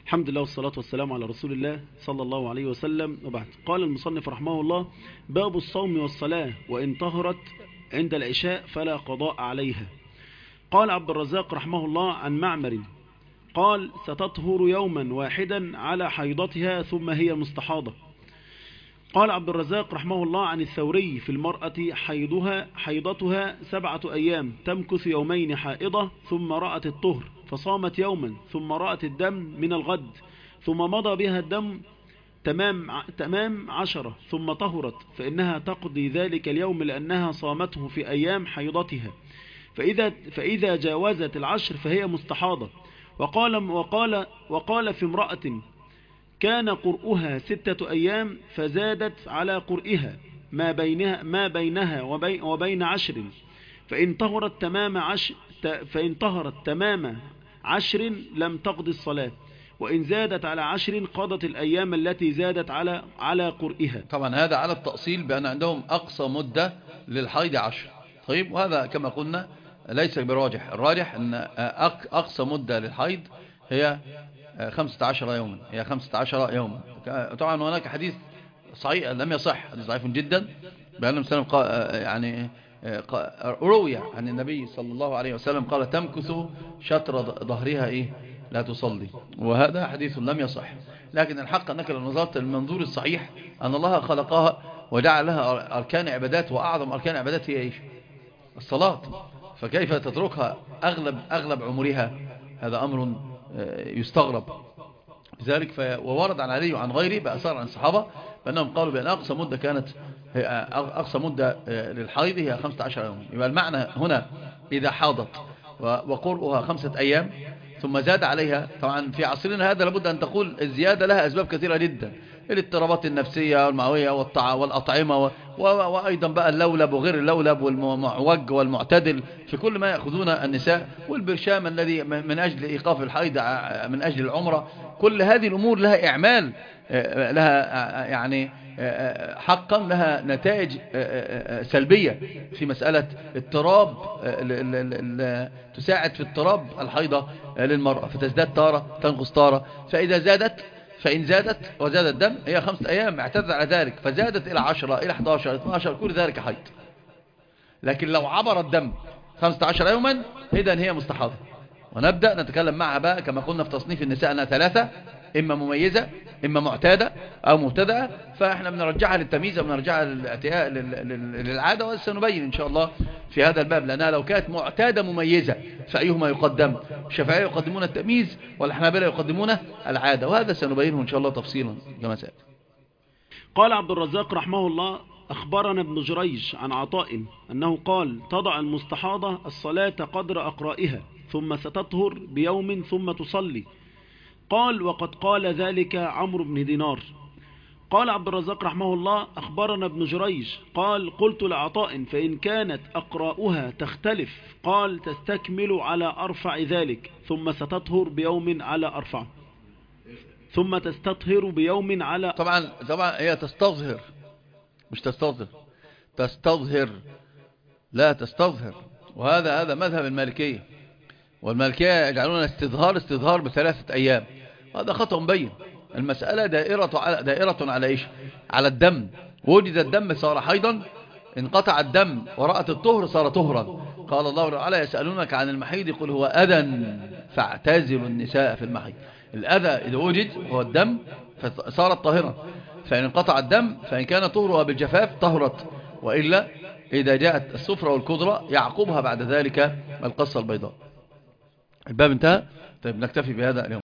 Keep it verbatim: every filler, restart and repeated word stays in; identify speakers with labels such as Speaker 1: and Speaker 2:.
Speaker 1: الحمد لله والصلاة والسلام على رسول الله صلى الله عليه وسلم، وبعد. قال المصنف رحمه الله: باب الصوم والصلاة وإن طهرت عند العشاء فلا قضاء عليها. قال عبد الرزاق رحمه الله عن معمر قال: ستطهر يوما واحدا على حيضتها ثم هي مستحاضة. قال عبد الرزاق رحمه الله عن الثوري في المرأة: حيضها حيضتها سبعة أيام، تمكث يومين حائضة ثم رأت الطهر فصامت يوما، ثم رأت الدم من الغد، ثم مضى بها الدم تمام تمام عشرة، ثم طهرت، فإنها تقضي ذلك اليوم لأنها صامته في أيام حيضتها، فإذا, فإذا جاوزت العشر فهي مستحاضة. وقال, وقال, وقال في امرأة كان قرؤها ستة أيام فزادت على قرئها ما بينها, ما بينها وبين, وبين عشر، فإن طهرت تمام عشر فإن طهرت تمام عشر لم تقضي الصلاة، وإن زادت على عشر قضت الأيام التي زادت على على قرئها.
Speaker 2: طبعا هذا على التأصيل بأن عندهم أقصى مدة للحيض عشر. طيب، وهذا كما قلنا ليس براجح. الراجح أن أقصى مدة للحيض هي خمسة عشر يوما، هي خمسة عشر يوما. طبعا هناك حديث صحيح لم يصح، حديث ضعيف جدا، بأن مسلم يعني روي عن النبي صلى الله عليه وسلم قال: تمكث شطر ظهرها إيه لا تصلي، وهذا حديث لم يصح. لكن الحق أنك لو نظرت المنظور الصحيح أن الله خلقها وجعل لها أركان عبادات، وأعظم أركان عبادات هي إيش؟ الصلاة. فكيف تتركها أغلب, أغلب عمرها؟ هذا أمر يستغرب. لذلك وورد عن علي وعن غيره بأثار عن الصحابة بأنهم قالوا بأن أقصى مدة كانت أقصى مدة للحيض هي خمسة عشر يوم. يبقى المعنى هنا إذا حاضت وقرؤها خمسة أيام ثم زاد عليها، طبعا في عصرنا هذا لابد أن تقول الزيادة لها أسباب كثيرة جدا: الاضطرابات النفسية والمعوية والأطعمة، وأيضا بقى اللولب وغير اللولب والمعوج والمعتدل في كل ما يأخذون النساء، والبرشام الذي من أجل إيقاف الحيض من أجل العمرة. كل هذه الأمور لها إعمال، لها يعني حقا لها نتائج سلبية في مسألة اضطراب، تساعد في اضطراب الحيضة للمرأة، فتزداد طارة تنقص طارة. فإذا زادت فإن زادت وزاد الدم هي خمسة أيام اعتدت على ذلك، فزادت إلى عشرة إلى أحد عشر اثني عشر كل ذلك حيض. لكن لو عبر الدم خمسة عشر يوما إذن هي مستحاضة. ونبدأ نتكلم معها بقى كما قلنا في تصنيف النساء أنها ثلاثة: إما مميزة، إما معتادة، أو مبتدأة. فإحنا بنرجعها للتمييز وبنرجعها للاعتياء للعادة، وسنبين إن شاء الله في هذا الباب. لأنها لو كانت معتادة مميزة فأيهما يقدم؟ الشافعية يقدمون التمييز والحنابلة يقدمون العادة، وهذا سنبينه إن شاء الله تفصيلا كما سيأتي.
Speaker 1: قال عبد الرزاق رحمه الله: أخبرنا ابن جريج عن عطاء أنه قال: تضع المستحاضة الصلاة قدر أقرائها ثم ستطهر بيوم ثم تصلي. قال: وقد قال ذلك عمرو بن دينار. قال عبد الرزاق رحمه الله: أخبرنا ابن جريج قال: قلت لعطاء: فإن كانت أقراؤها تختلف؟ قال: تستكمل على أرفع ذلك ثم ستطهر بيوم على أرفع ثم تستطهر بيوم على.
Speaker 2: طبعا طبعا هي تستظهر مش تستظهر، تستظهر لا تستظهر. وهذا هذا مذهب المالكية، والمالكية يجعلون استظهار استظهار بثلاثة أيام. هذا خطأ مبين. المسألة دائرة على دائرة على إيش؟ على الدم. وجد الدم صار حيضا، انقطع الدم ورأت الطهر صار طهرا. قال الله تعالى: يسألونك عن المحيض قل هو أذى فاعتزلوا النساء في المحيض. الأذى إذا وجد هو الدم فصارت طاهرا، فإن انقطع الدم فإن كان طهرها بالجفاف طهرت، وإلا إذا جاءت الصفرة والكدرة يعقبها بعد ذلك القصة البيضاء. الباب انتهى. طيب نكتفي بهذا اليوم.